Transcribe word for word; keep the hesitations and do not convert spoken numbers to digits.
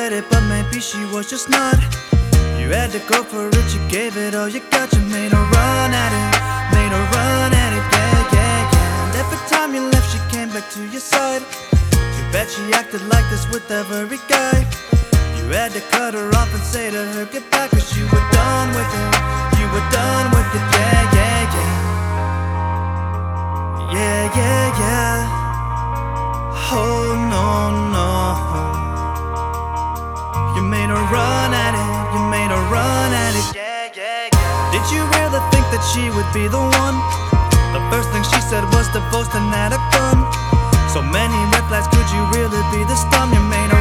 regret it, but maybe she was just not. You had to go for it, you gave it all you got. You made her run at it, made her run at it, yeah, yeah, yeah. And every time you left, she came back to your side. You bet she acted like this with every guy. You had to cut her off and say to her goodbye, cause you were done with it, you were done with it, yeah, yeah, yeah. Yeah, yeah, yeah. Oh no, no. You made her run at it, you made her run at it, yeah, yeah, yeah. Did you really think that she would be the one? The first thing she said was divorced and had a gun. So many red flags, could you really be this dumb? You made her